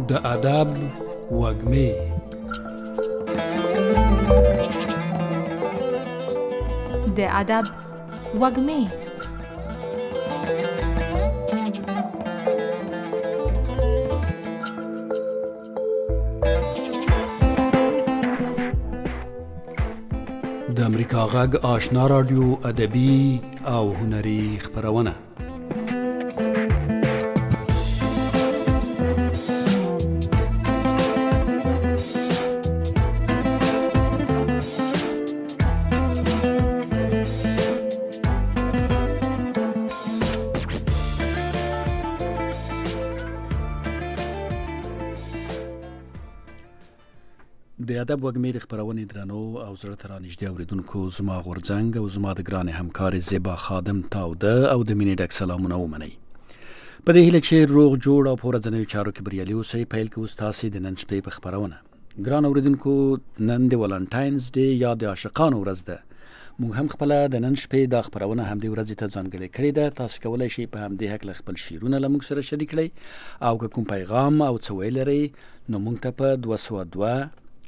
د ادب وږمې. د ادب وږمې. د امریکا غږ آشنا رادیو ادبي او هنري خپرونه. د ادب وږمې د خپرونې درنو او زړه ته رانږدې اورېدونکو، زما غورځنګ او زما د ګرانې همکارې زیبا خادم تاوده او د مینې ډک سلامونه ومنئ. په دې هیله چې روغ جوړ او په ورځنیو چارو کې بریالي اوسئ، پیل کوو ستاسې د نن شپې په خپرونه. ګران اورېدونکو، نن د ولنټاینز ډے یا د عاشقانو ورځ ده. موږ هم خپله د نن شپې دا خپرونه همدې ورځې ته ځانګړې کړې ده. تاسو کولی شئ په همدې هکله خپل شعرونه له موږ سره شریک کړئ، او که کوم پیغام او څه ویل لرئ نو موږ ته په 202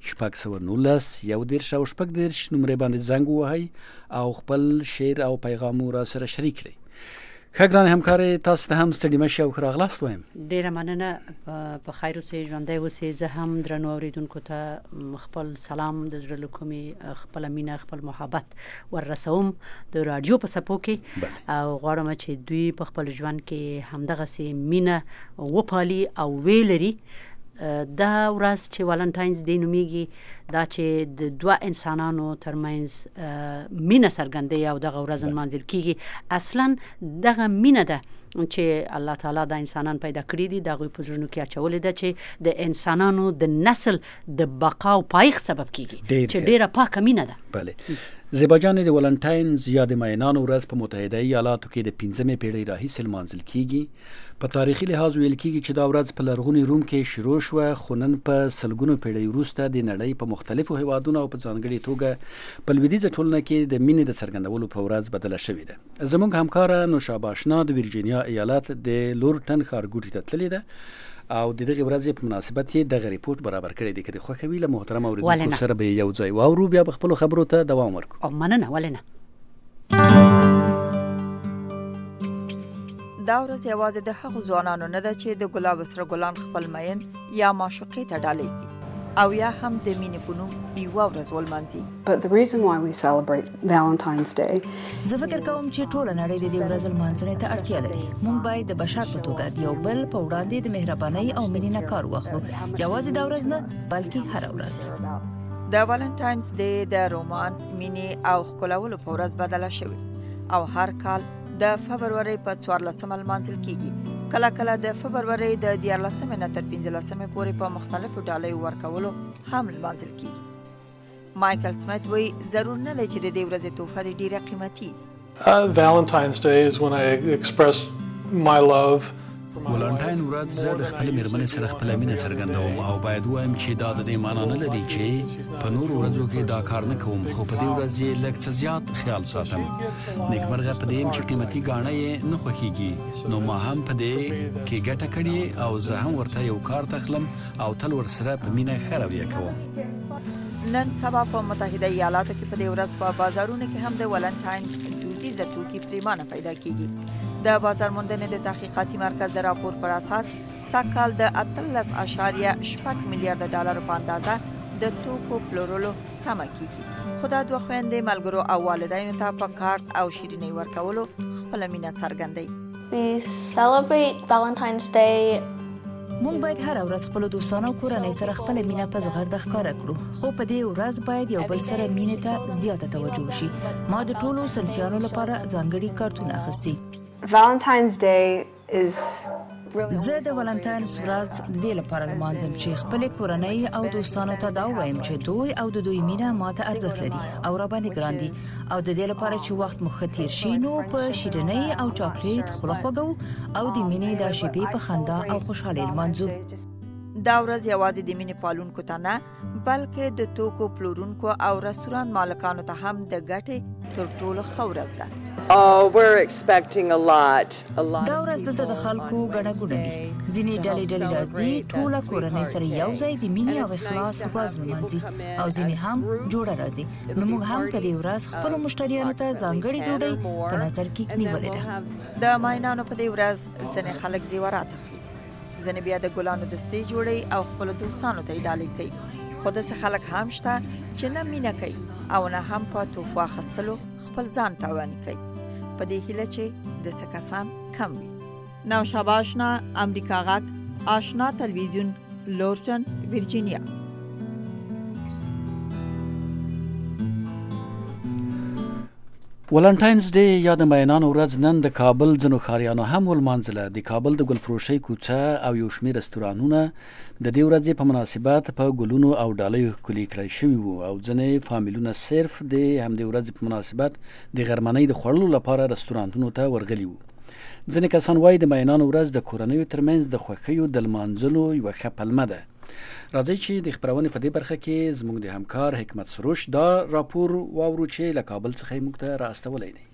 619 110 او 6 نمرې باندې زنګ ووهئ او خپل شعر او پیغام را سره شریک کړئ. ښه ګرانې همکارې، تاسو ته هم ستړي مه شئ او ښه راغلاست وایم. ډېره مننه. په خیر اوسئ، ژوندی اوسئ. زه هم درنو اورېدونکو ته خپل سلام د زړه له کومې خپله مینه، خپل محبت وررسوم د راډیو په څپو کې، او غواړم چې دوی په خپل ژوند کې همدغسې مینه وپالي او ویلري. دا ورځ چې ولنټاینز ډے نومیږي، دا چې د دوه انسانانو ترمنځ مینه څرګندوي او دغه ورځ نمانځل کیږي. اصلا دغه مینه ده چې الله تعالی د انسانان پیدا کړي دي، د هغوی په زړونو کې اچولې ده چې د انسانانو د نسل د بقا او پایښت سبب کیږي، چې ډیره پاکه مینه ده. بله زیبا جانې، د ولنټاینز یا د مینانو ورځ په متحده ایالاتو کې د 15مې پیړۍ راهیسې لمانځل کیږي. په تاریخي لحاظ ویل کیږي چې دا ورځ په لرغوني روم کې شروع شوه، خو نن په سلګونو پیړۍ وروسته د نړۍ په مختلفو هیوادونو او په ځانګړې توګه په لویدیځه ټولنه کې د مینې د څرګندولو په ورځ بدله شوې ده. زموږ همکاره نوشابه اشنا د ویرجینیا ایالت د لورټن ښارګوټي ته تللې ده او د دغه ورځې په مناسبت یې دغه ریپورت برابر کړی دی. که د خوښوي له محترم اورېدونکو سره به یو ځای واورو، بیا به خپلو خبرو ته دوام ورکړو. او مننه. ولې نه؟ دا ورځ یوازې د هغو ځوانانو نه ده چې د ګلاب سره ګلان خپل مین یا معشوقې ته ډالېږي او یا هم د مینې په نوم یوه ورځ ولمانځي. But the reason why we celebrate Valentine's Day، زه فکر کوم چې ټوله نړۍ د دې ورځ لمانځنې ته اړتیا لري. موږ باید د بشر په توګه د یو بل په وړاندې د مهربانۍ او مینې نه کار واخلو، یوازې دا ورځ نه بلکې هره ورځ. د ولنټاینز ډے د رومانس، مینې او ښکلولو په ورځ بدله شوې او هر کال د فبرورۍ په 14مه لمانځل کیږي. کله کله د فبرورۍ د 14مې نه تر 15مې پورې په مختلفو ډالیو ورکولو هم لمانځل کیږي. مایکل سمیت وایي ضرور نه دی چې د دې ورځې تحفه دې ډیره قیمتي. Valentine's Day is when I express my love. ولنټاین ورځ زه د خپل مېرمنې سره خپله مینه څرګندوم او باید ووایم چې دا د دې معنا نه لري چې په نورو ورځو کې دا کار نه کوم، خو په دې ورځ یې لږ څه زیات خیال ساتم. نیکمرغه په دې یم چې قیمتي ګاڼه یې نه خوښیږي، نو ما هم په دې کې ګټه کړې او زه هم ورته یو کار تخلم او تل ورسره په مینه ښه رویه کوم. نن سبا په متحده ایالاتو کې په دې ورځ په بازارونو کې هم د ولنټاینز دودیزه توکي پریمانه پیدا کیږي. د بازار موندنې د تحقیقاتي مرکز د راپور پر اساس سږکال د 18.8 میلیارډ ډالر په اندازه د توکو پلورلو تمه کیږي. خو دا دوه خویندې ملګرو او والدینو ته په کارت او شیرینۍ ورکولو خپله مینه څرګندوي. We celebrate Valentine's Day. موږ باید هر ورځ خپل دوستانو او کورنۍ سره خپل مینه په زغرده ښکاره کړو، خو په دې ورځ باید یو بل سره مینې ته زیاته توجه وشي. ما د ټولو صنفیانو لپاره ځانګړي کارتونه اخیستي. Valentine's Day is زه د ولنټاینز ورځ د دې لپاره لمانځم چې خپل کورنۍ او دوستانو ته دا وایم چې دوی او د دوی مینه ماته ارزښت لري او را باندې ګران دي، او د دې لپاره چې وخت مو ښه تیر شي نو په شیرینۍ او چاکلیټ خوله خوږو او د مینې د شیبې په خندا او خوشحالۍ لمانځو. دا ورځ یوازې د مینې پالونکو ته نه بلکې د توکو پلورونکو او رستوران مالکانو ته هم د ګټې تر ټولو ښه ورځ ده. We're expecting a lot. دا ورځ دلته د خلکو ګڼه ګوڼه وي. ځینې ډلې راځي ټوله کورنۍ سره یو ځای د مینې او اخلاص ورځ لمانځي او ځینې هم جوړه راځي. نو موږ هم په دې ورځ خپلو مشتریانو ته ځانګړې ډوډۍ په نظر کې نیولې ده. د ماینانو په دې ورځ ځینې خلک زیورات اخلي، ځینې بیا د ګلانو دستې جوړوي او خپلو دوستانو ته یې ډالۍ کوي. خو داسې خلک هم شته چې نه مینه کوي او نه هم په تحفو اخیستلو خپل ځان تاواني کوي. په دې هیله چې داسې کسان کم وي. نوشابه آشنا، امریکا غږ، آشنا تلویزیون، لورټن، ویرجینیا. ولنټاینز ډے یا د مینانو ورځ نن د کابل ځینو ښاریانو هم ولمانځله. د کابل د ګلفروشۍ کوڅه او یو شمېر رستورانونه د دې ورځې په مناسبت په ګلونو او ډالیو ښکلي کړی شوي وو او ځینې فامیلونه صرف د همدې ورځې په مناسبت د غرمنۍ د خوړلو لپاره رستورانتونو ته ورغلي وو. ځینې کسان وایي د مینانو ورځ د کورنیو ترمنځ د خوښیو د لمانځلو یوه ښه پلمه ده. راځئ چې د خپرونې په دې برخه کې زموږ د همکار حکمت سروش دا راپور واورو چې له کابل څخه یې موږ ته راستولی دی.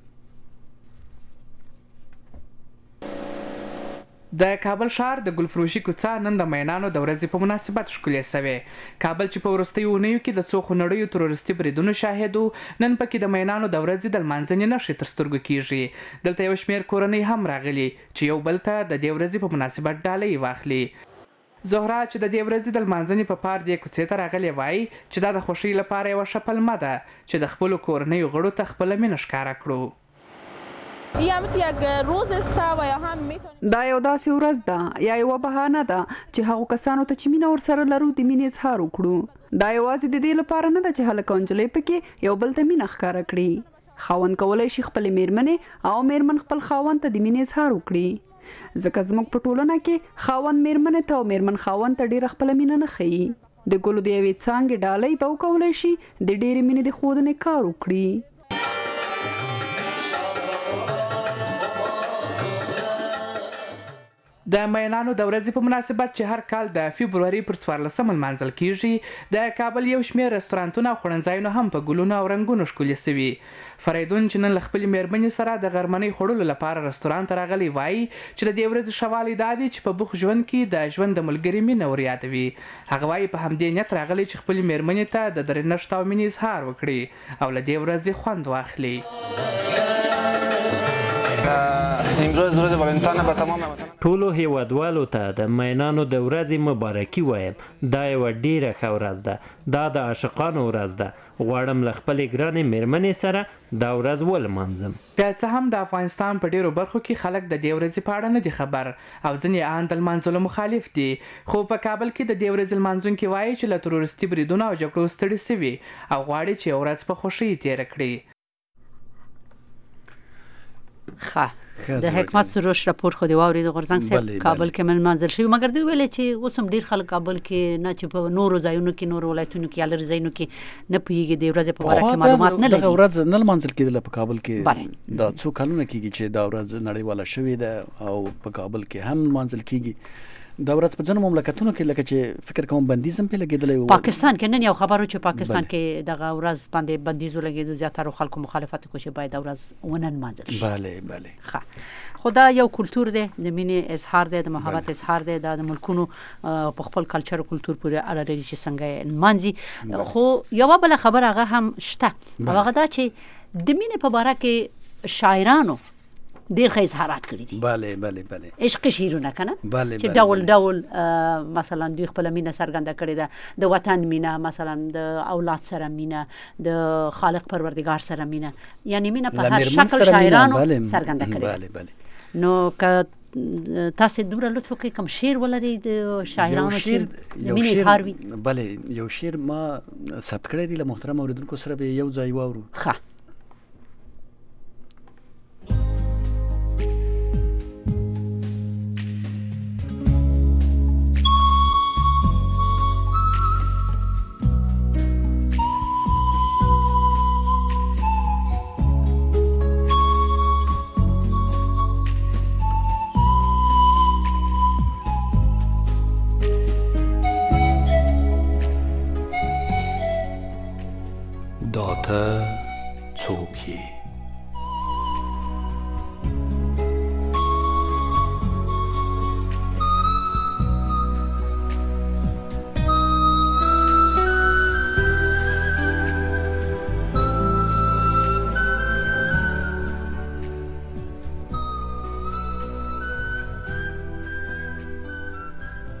د کابل ښار د ګلفروشي کوڅه نن د مینانو د ورځې په مناسبت ښکلې سوې. کابل چې په وروستیو اونیو کې د څو خونړیو تروریستي بریدونو شاهد و، نن پکې د مینانو د ورځې د لمانځنې نښې تر سترګو کیږي. دلته یو شمېر کورنۍ هم راغلي چې یو بل ته د دې ورځې په مناسبت ډالۍ واخلي. زهرا چې د دې ورځې د لمانځنې په پار دې کوڅې ته راغلې وایي چې دا د خوښۍ لپاره یوه ښه پلمه ده چې د خپلو کورنیو غړو ته خپله مینه ښکاره کړو. دا یو داسې ورځ ده یا یوه بهانه ده چې هغو کسانو ته چې مینه ورسره لرو د مینې اظهار وکړو. دا یوازې د دې لپاره نه ده چې هلک او نجلۍ پکې یو بل ته مینه ښکاره کړي. خاوند کولی شي خپلې میرمنې او میرمن خپل خاوند ته د مینې اظهار وکړي. ځکه زموږ په ټولنه کې خاوند میرمنې ته او میرمن خاوند ته ډیره خپله مینه نه ښیي. د ګلو د یوې څانګې ډالۍ به وکولی شي د ډیرې مینې د ښودنې کار وکړي. د مینانو د ورځې په مناسبت چې هر کال د فبروري پر 14 لمانځل کیږي، د کابل یو شمېر رستورانتونه او خوړنځایونه هم په ګلونو او رنګونو ښکلي سوي. فریدون چې نن له خپلې میرمنې سره د غرمنۍ خوړلو لپاره رستوران ته راغلی وایي چې د دې ورځې ښه والی دا دی چې په بوخت ژوند کې د ژوند د ملګري مینه ور یادوي. هغه وایي په همدې نیت راغلی چې خپلې میرمنې ته د درنښت او مینې اظهار وکړي او له دې ورځې خوند واخلي. ټولو هیوادوالو ته د مینانو د ورځې مبارکي وایم. دا یوه ډیره ښه ورځ ده. دا د عاشقانو ورځ ده. غواړم له خپلې ګرانې میرمنې سره دا ورځ ولمانځم. که څه هم د افغانستان په ډیرو برخو کې خلک د دې ورځې په اړه نه دي خبر او ځینې ان د لمانځلو مخالف دي، خو په کابل کې د دې ورځې لمانځونکي وایي چې له تروریستي بریدونو او جګړو ستړي سوي او غواړي چې یو ورځ په خوښۍ تېره کړي. د حکمت سروش راپور خو دی واورید غورځنګ صاحب. کابل کې من منځل شوی مګر دوی ویل چې اوس هم ډیر خلک کابل کې نه چې په نورو ځایونو کې نورو ولایتونو کې لري ځایونو کې نه پوهیږي د ورځې په اړه کې معلومات نه لري. دا ورځ نه منځل کېدل په کابل کې دا څو کلونه کېږي چې دا ورځ نړیواله شوې ده او په کابل کې هم منځل کېږي. دا ورځ په ځینو مملکتونو کې لکه چې فکر کوم بندیز هم پې لګېدلی و. پاکستان کې نن یو خبر و چې پاکستان کې دغه ورځ باندې بندیز ولګېدو، زیاترو خلکو مخالفت وکړو چې باید دا ورځ ونه نمانځل شي. بله خو دا یو کلتور دی، د مینې اظهار دی، د محبت اظهار دی. دا د ملکونو په خپل کلچر او کلتور پورې اړه لري چې څنګه یې نمانځي. خو یوه بله خبره هغه هم شته، هغه دا چې د مینې په باره کې شاعرانو ډیر ښه اظهارات کړي دي. بله عشقي شعرونه کنه چې ډول مثلا دوی خپل مینه څرګنده کړې ده، د وطن مینه، مثلا د اولاد سره مینه، د خالق پروردگار سره مینه، یعنی مینه په هر شکل شاعرانو څرګنده کړي. نو که تاسو دومره لطف وکړئ کوم شعر ولرئ د شاعرانو چې مینه اظهار وي. بله یو شعر ما ثبت کړی دی، له محترم اوریدونکو سره به یو ځای واورو.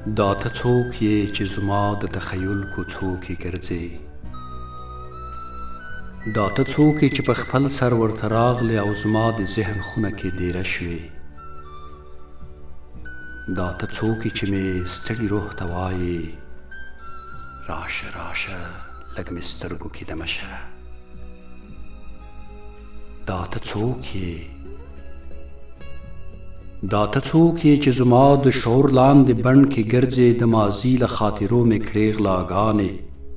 دا ته څوک یې چې زما د تخیل کوڅو کې ګرځې دا ته څوک یې چې په خپل سر ورته راغلې او زما د ذهن خونه کې دیره شوې دا ته څوک یې چې مې ستړي روح ته وایې راشه راشه لږ مې سترګو کې دمه شه دا ته څوک یې دا ته څوک یې چې زما د شعور لاندې بڼ کې ګرځې د ماضي له خاطرو مې کړې غلاګانې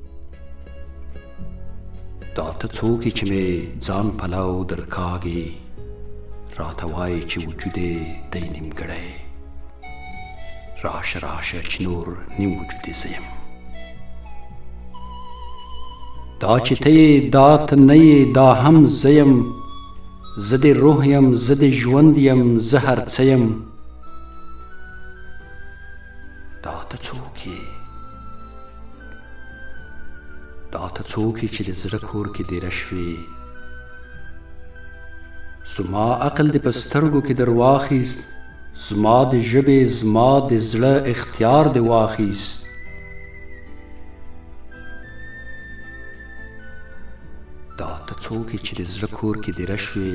دا ته څوک یې چې مې ځان پلو درکاږي راته وایي چې وجود یې دی نیمګړی راشه راشه چې نور نیم وجود یې زه یم دا چې ته یې دا ته نه یې دا هم زه یم زه د روح یم زه د ژوند یم زه هر څه یم دا ته څوک یې دا ته څوک یې چې د زړه کور کې دیره شوې زما عقل دې په سترګو کې در واخیست زما د ژبې زما د زړه اختیار دې واخیست دا ته څوک یې چې د زړه کور کې دیره شوې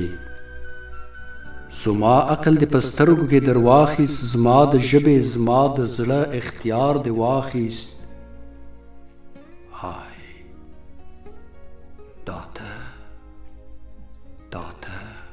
زما عقل دې په سترګو کې در واخیست زما د ژبې زما د زړه اختیار دې واخیست آی دا ته دا ته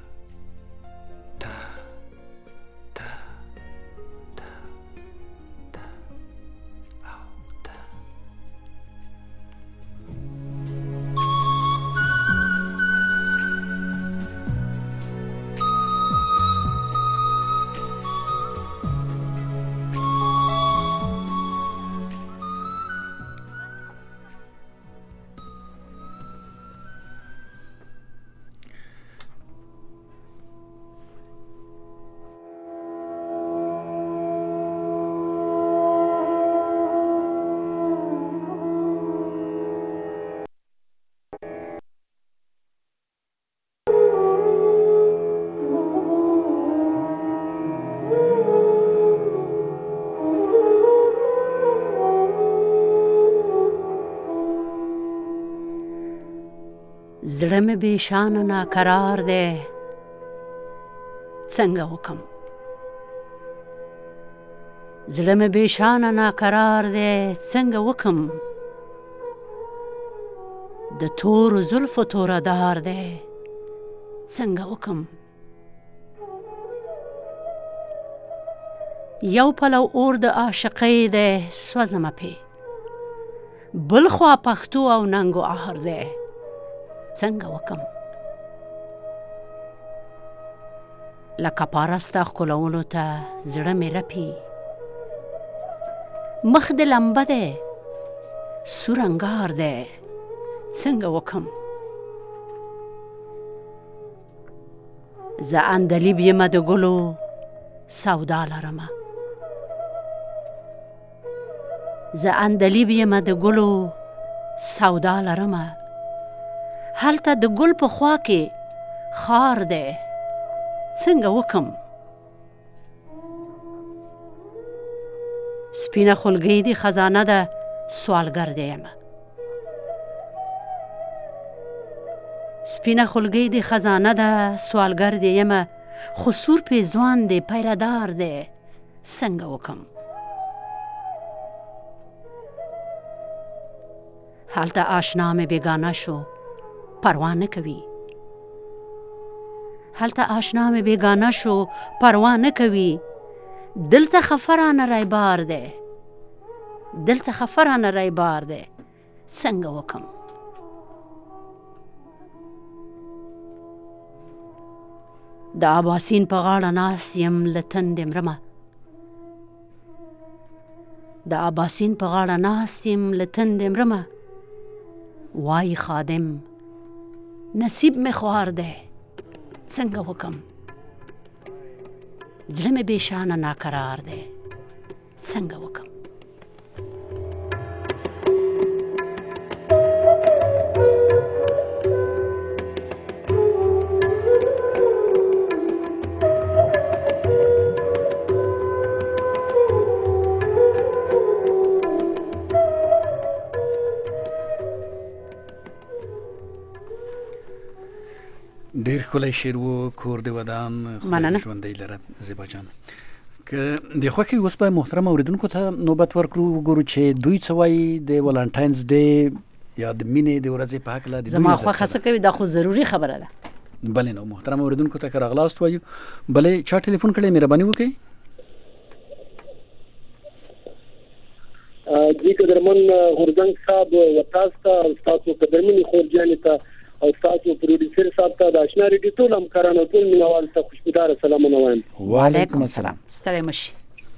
زړه مې بې شانه ناقرار دی څنګه وکم زړه مې بې شانه ناقرار دی څنګه وکم د تورو زلفو توره دار دی څنګه وکم یو پلو اور د عاشقۍ دی سوځمه پې بل خوا پښتو او ننګ و آهر دی څنګه وکم لکه پاره ستا ښکلولو ته زړه مې رپي مخ دې لمبه دی سور انګار دی څنګه وکم زه اندلیب یمه د ګلو سودا لرمه زه اندلیب یمه د ګلو سودا لرمه هلته د ګل په خوا کې خار دی څنګه وکم سپینه خولګۍ دې خزانه ده سوالګر دی یمه سپینه خولګۍ دې خزانه ده سوالګر دی یمه خو سور پیزوان دی پیردار دی څنګه وکم هلته آشنا مې بیګانه شو پروا نه کوي هلته آشنا مې بیګانه شو پروا نه کوي دلته خفه رانه رایبار دی دلته خفه رانه رایبار دی څنګه وکم د اباسین په غاړه ناست یم له تندې مرمه د اباسین په غاړه ناست یم له تندې مرمه وای خادم نصیب مې خوار دی څنګه وکم زړه مې بې شانه ناقرار دی څنګه وکم خلای شیر و کور د ودان مننه ژوندۍ لره زیبا جان که د خوخي اوس په محترم اوریدونکو ته نوبت ورکړو وګورو چې دوی څه وایي د ولنټاینز ډے یا د مینې د ورځې په حق لا د زما خو خاصه کوي دا خو ضروری خبره ده. بلې نو محترم اوریدونکو ته راغلاست وایو بلې چا ټلیفون کړی مهرباني وکړئ. جی قدرمن غورځنګ صاحب وتاستا تاسو قدرمنې خورجانې ته او تاسو پروډوسر صاحب ته د آشنا ریډیو ټول همکارانو ټول مینوال ته خوشبودار سلامونه وایم. وعلیکم السلام. ستړی مشي.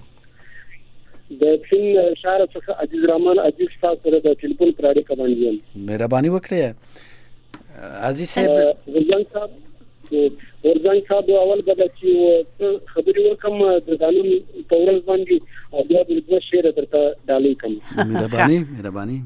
د چین شهر څخه عزیز رحمان عزیز صاحب سره د ټلیفون پر اړیکه باندې یم. مهرباني وکړئ عزیز صاحب. غورځنګ صاحب اول به چې خبرې وکم د قانون په ورځ باندې او بیا د دوه شعر درته ډالۍ کوم. مهرباني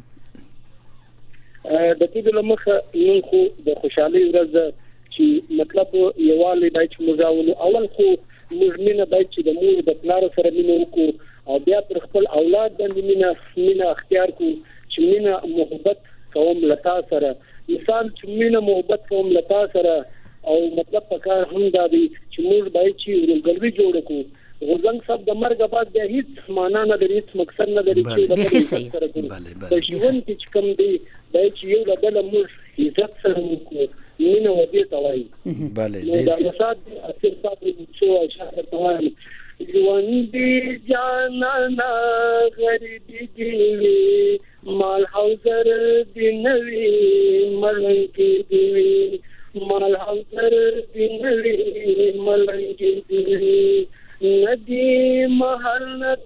د دې لمخه نن خو د خوشحالي ورځ چې مطلب یووالی دای چې موږ اول خو موږ مینه دای چې د مور د پلار سره مینه وکړو او بیا پر خپل اولاد باندې مینه اختیار کو چې مینه محبت کوم لتا سره مثال چې مینه محبت کوم لتا سره او مطلب پکار هم دا دی چې موږ دای چې ورګلوي جوړ کو. غورځنګ صاحب د مرګ بعد د هیڅ معنا نه لري هیڅ مقصد نه لري چې د ژوند کې کوم دی دا چې یو له بل موږ عزت سره وکړو مینه ودی ته وایي. بله دا مساد اصل صاحب چې اشاره کوي ژوند دی جانانا غریبی دی مال حوزر دی نوی ملنګ دی مال حوزر دی نوی ملنګ دی ندی محل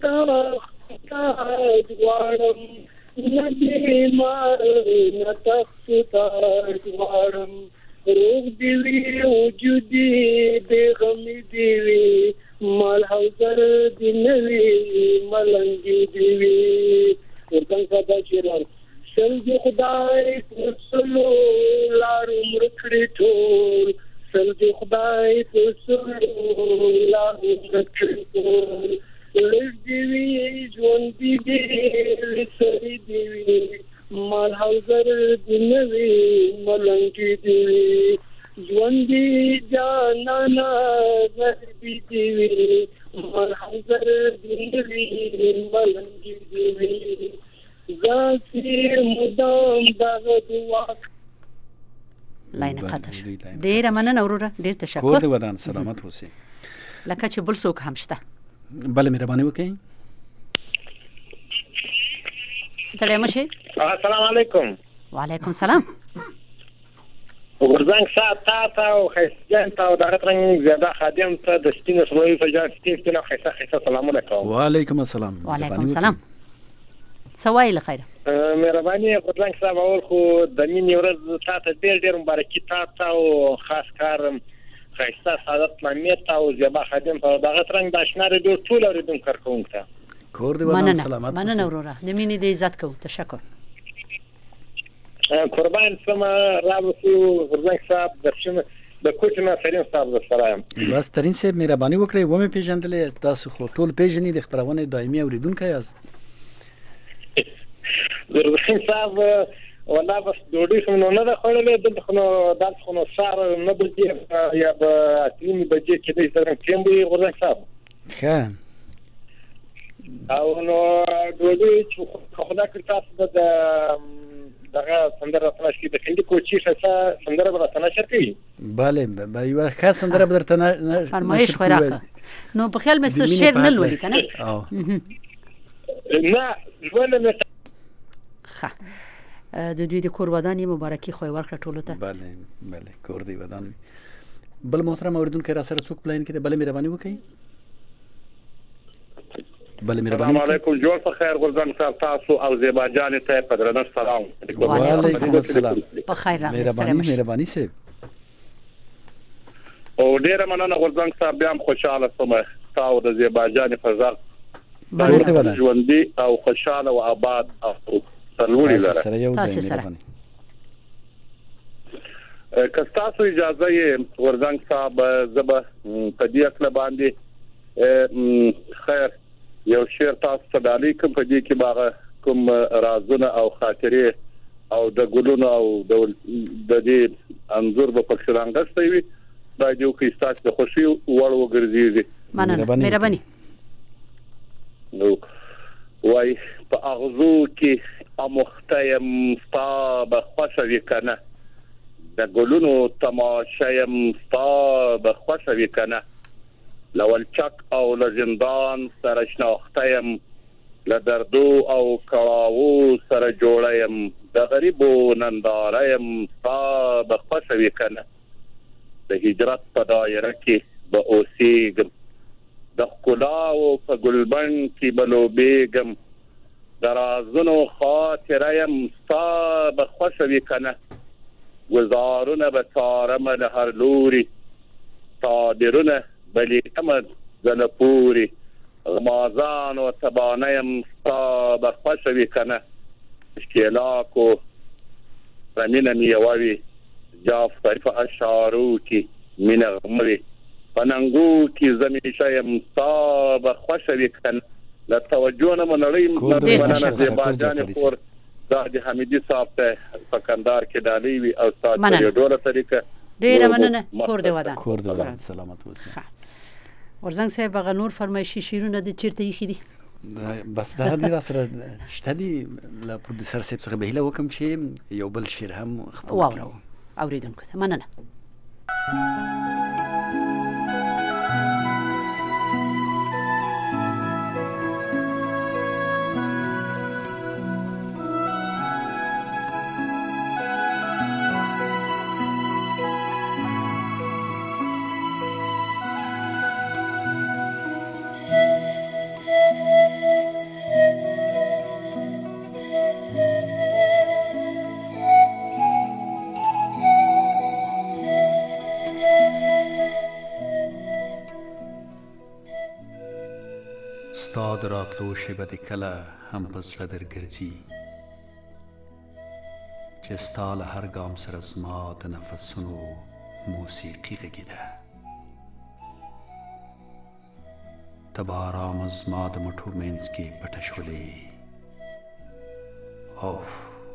نتاج وارم ندی محل نتاج وارم روح دیوی وجودی بیغمی دیوی مال حوزر دی نوی ملنگی دیوی ورکن سادا چیران سل دی خدای پرسلو لارو مرکڑی ٹھول سل دی خدای پرسلو لارو مرکڑی ٹھول لش دیوی جوندی دیوی سری دیوی مال حوزر دی نوی ملنگی دیوی جوندی جانانا غربی دیوی مال حوزر دی نوی ملنگی دیوی ذاتی مدام داغد واقع لاین قطع شو. ډیره مننه وروره ډیر تشکر. کور دې ودان سلامت اوسئ. لکه چې بل څوک هم شته. بله مهرباني وکړئ. ستړی مشئ. السلام علیکم. وعلیکم السلام. غورځنګ صاحب ته او خیسجان ته او دغه ترنګ زیاده خادم ته د سپینو سموي فجار سپینو خیسه سلامونه کوم. وعلیکم السلام. وعلیکم السلام. سوای له خیره. مهرباني غورځنګ صاحب اول خو د مینې ورځ تاسو ډېر مبارکي تاسو او خاص کار خیسه سعادت لامې ته او زیبا خادم ته دغه ترنګ د آشنا ریډیو ټول اوریدونکو کارکونکو ته کور دې ودان سلامت. مننه وروره د مینې د عزت کوم. تشکر. قربان سم رابطو غورځنګ صاحب د کوټه فرین صاحب سره بس ترين صاحب مهرباني وکړئ و مې پیژندلې تاسو خو ټول پیژنې د خبرونه دایمي اوریدونکو یاست. غورځنګ صاحب والله بس ډوډۍ خو نه ده خوړلې دلته خو داس خو سار نه بلځي یا به اتنی بجې کې د سره ټیم وي غورځنګ صاحب ښه او نو ډوډۍ چې خدا کړ تاسو د دغه سندره تناش کې د کندي کوچی څخه سندره براتنه شرکي. بله به یو ښه سندره براتنه فرمایش خو راکړه. نو په خیال مې څه شعر نه لولي کنه. نه ولنه د دوی د کور ودانې مبارکي خو ورکړه ټولو ته. بله کور دی ودان. بل محترم اوریدونکو را سره څوک پلاین کې بل مهرباني وکړئ. بل مهرباني السلام علیکم جوړ په خیر غورځنګ صاحب تاسو او زیبا جان ته په درنه سلام. وعلیکم السلام. په خیر مهرباني سه او ډیر مننه غورځنګ صاحب بیا خوشاله سم تاسو د زیبا جان په ځل ژوندۍ او خوشاله او آباد او سرلوړي لره تاسو سره. که تاسو اجازه یې غورځنګ صاحب زبه په دې اصل باندې خیر یو شعر تاسو ته ډالۍ کوم په دې کې باغ کوم رازونه او خاطرې او د ګلونو او د دې انځور په پښتانګستې وي خدای دې وکړي ستاسو د خوښي وړ وګرځي. مهرباني. نو وای په اغزو کې امختایم ستا به خوښه وي کنه، د ګلونو تماشایم ستا به خوښه وي کنه، لولچک او لزندان سره شناختایم، له دردو او کړاوو سره جوړایم، د غریبو نندارایم ستا به خوښه وي کنه، د هجرت په دایره کې به اوسېږم، د ښکلاو په ګلبن کې به لوبېږم، د رازونو خاطره یم ستا به خوښه وي کنه، گزارونه به څارمه له هر لوري، تعبیرونه به لیکمه زله پوري، غمازان و تبانه یم ستا به خوښه وي کنه، ښکېلاکو په مینه مې یوه وي، جعفر په اشعارو کې مینه غموي، په ننګو کې زه همیشه یم ستا به خوښه وي کنه. له توجه نه مننه زیبا جانې خور دا د حمیدي صاحب ته په کندهار کې ډالۍ وي او ستاسو په ډوله طریقه ډېره مننه. کور دې ودان. کور دې ودان. سلامت اوسئ. ورزنګ صاحب هغه نور فرمایشي شیرونه د چیرته یې خېدي؟ بس دا دې را سره شته دي. له پروډوسر صاحب څخه به هیله وکم چې یو بل شعر هم خپل کړو. اوریدونکو ته مننه. ستا د راتلو شیبه دې کله هم په زړه درګرځي، چې ستا له هر ګام سره زما د نفسونو موسیقي غږېده، ته به ارام زما د مټو منځ کې پټه شولې، اوف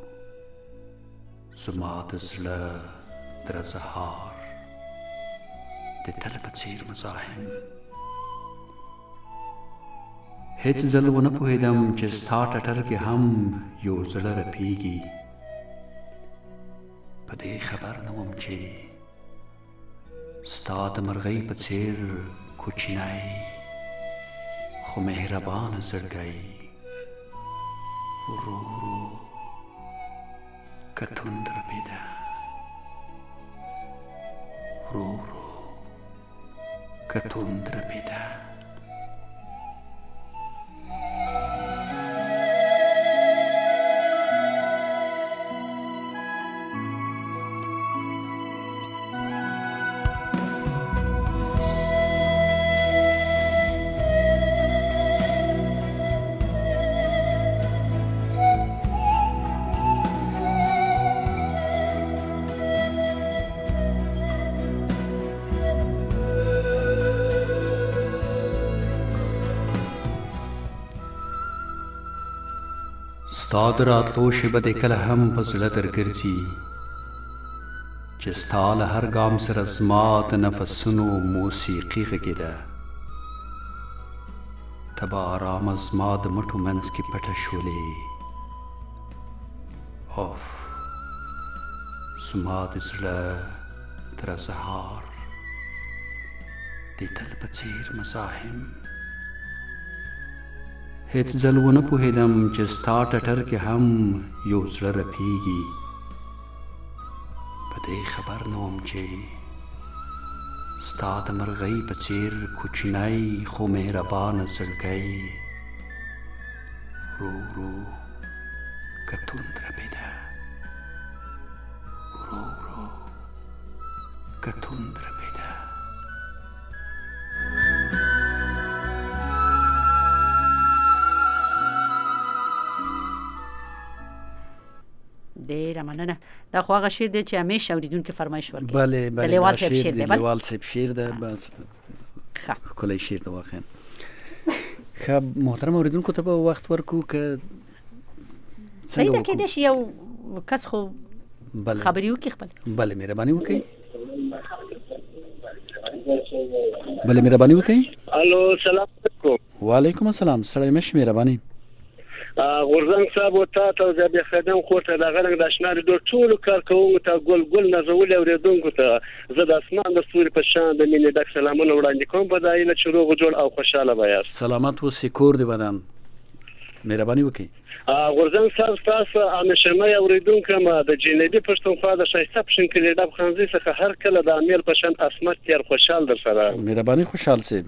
زما د زړه درزهار د تل په څېر مزاحم. هیڅ ځل ونه پوهېدم چې ستا ټټر کې هم یو زړه رپېږي، په دې خبر نه وم چې ستا د مرغۍ په څېر کوچنی خو مهربانه زړګی ورو ورو که توند رپېده، ورو ورو که توند رپېده. ستا د راتلو شیبه دې کله هم په زړه درګرځي، چې ستا له هر ګام سره زما د نفسونو موسیقي غږېده، ته به ارامه زما د مټو منځ کې پټه شولې، اوف زما د زړه درزهار د تل په څېر مزاحم. هیڅ ځل ونه پوهېدم چې ستا ټټر کې هم یو زړه رپېږي، په دې خبر نه وم چې ستا د مرغۍ په څېر کوچنی خو مهربانه زړګی ورو ورو که توند رپېده، ورو ورو که توند رپېده. ډېره مننه. دا خو هغه شعر دی چې همیشه اوریدونکو فرمایش ورکوي. بله بله لیوال صاحب شعر دی. لیوال صاحب شعر ده. بس ښکلی شعر ده واقعا. ښه محترم اوریدونکو ته به وخت ورکو که صحیح ده کېدای شي یو کس خو خبرې وکړي خپل. بله مهرباني وکړئ. بله مهرباني وکړئ. الو سلام علیکم. وعلیکم السلام. سړی مشه مهرباني. غورزنګ صاحب او تاسو د بیا خدمت کوته د غرنګ د شناري د ټولو کارکوونکو ته ګل نازول اوریدونکو ته زه د اسمان د ستوري په شان د مینې ډک سلامونه وړاندې کوم په دایله چې روغ جوړ او خوشاله وایاست. سلامت و سکور دی بدن. مهرباني وکړئ. غورزنګ صاحب تاسو همیشه اوریدونکو ما د جنیدي پښتونخوا د شایسته پښین کې د خنځي څخه هر کله د امیر په شان اسمت تیر خوشحال در سره. مهرباني خوشحال سي.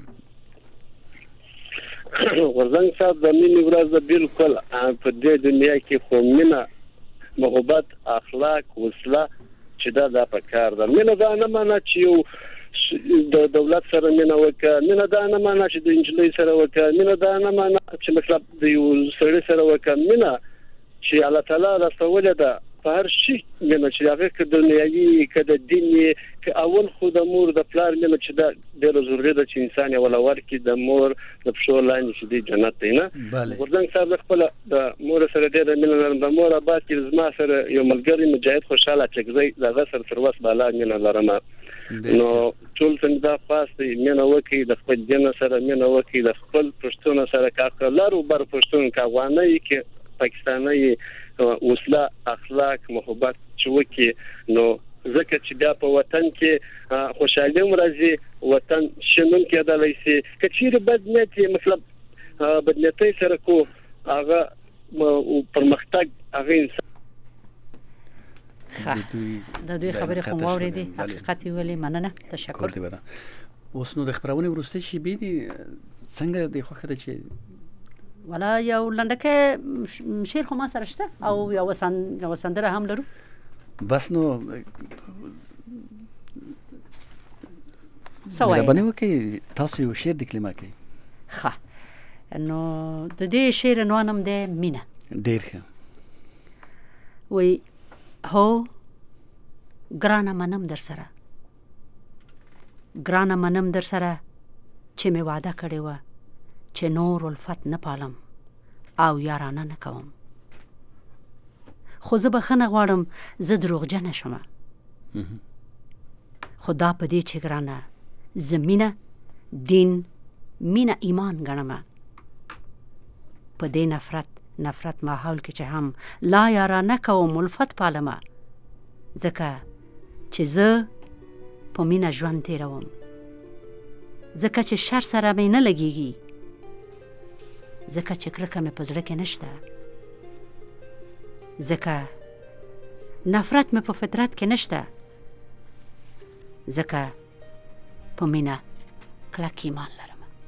غورزنګ صاحب د مینې ورځ د بالکل په دې دنیا کې خو مینه محبت اخلاق وسله چې دا په کار ده. مینه دا نه معنی چې یو د دولت سره مینه وکړه، مینه دا نه معنی چې د انجلۍ سره وکړه، مینه دا نه معنی چې مطلب د یو سړي سره وکړه. مینه چې الله تعالی راستولې ده په هر شي مینه چې هغه کې دنیوي کې د دیني کې اول خو د مور د پلار مینه چې دا ډېر ضروري ده چې انسان یو ولور کې د مور د پښو لاندې چې دی جنت دی نه. ورځنګ صاحب خپل د مور سره ډېر مینه لرم. د مور آباد کې زما سره یو ملګری مجاهد خوشاله چکزي دغه سره تر وس بالا مینه لرم. نو ټول څنګه دا فاستي مینه وکي د خپل جن سره مینه وکي د خپل پښتون سره کاکلارو بر پښتون کاوانه کې پاکستاني وسله اخلاق محبت چوکي. نو ځکه چې بیا په وطن کې خوشحالي مرزي وطن شنن کې دلای شي کچیر بدنیت مطلب بدنیتي سره کو هغه پرمختګ هغه د دوی خبرې خو واورېدې حقیقت ویلې مننه تشکر. اوس نو د خبرونه ورسته شي بيدي څنګه د خوخه چې ولا یو لنډکه شعر خو ما سره شته او یو وسندره هم لرو بس نو سوای مهرباني وکړئ تاسو یو شعر د کلمه کوي. ښه نو د دې شعر عنوان دی مینه. ډېر ښه. وی هو ګرانه منم در سره، ګرانه منم در سره چې مې وعده کړې وه چې نور الفت نه پالم او یارانه نه کوم. خو زه بخښنه غواړم زه دروغجنه شومه. خو دا په دې چې ګرانه زه مینه دین مینه ایمان ګڼمه. په دې نفرت ماحول کې چې هم لا یارانه کوم الفت پالمه. ځکه چې زه په مینه ژوند تیروم، ځکه چې شر سره مې نه لګیږي، ځکه چې کرکه مې په زړه کې نشته، ځکه نفرت مې په فطرت کې نشته، ځکه په مینه کلک ایمان لرم.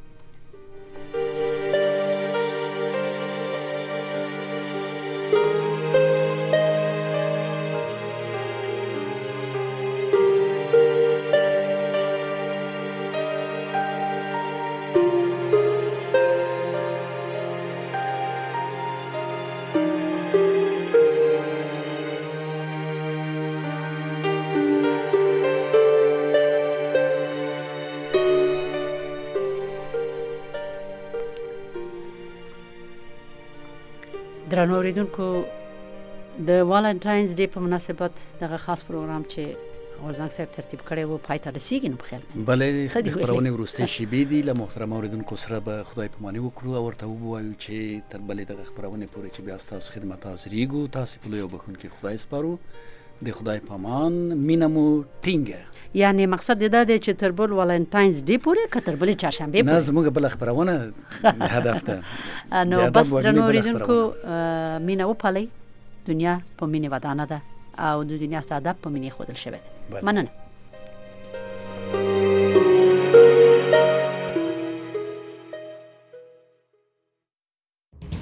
درنو اوریدونکو د والنټاینز ډے په مناسبت دغه خاص پروګرام چې غورځنګ صاحب ترتیب کړی وو پای ته رسیږي نو بخیر. بله خبرونه ورسته شي بيدي له محترم اوریدونکو سره به خدای پاماني وکړو او ورته ووایو چې تر بلې دغه خبرونه پورې چې بیا تاسو خدمت حاضرېږو تاسو په لوی وبخون کې خدای سپارو د خدای پامان مینمو ټینګه. یعنی مقصد دا دی چې تر بل والنټاینز ډے پورې کتر بل چهارشنبه پورې نه زموږ بل خبرونه هدف ده. نو بس درنو اوریدونکو مینه وپالئ. دنیا په مینه ودانه ده او د دنیا ته ادب په مینه خودل شوی ده. مننه.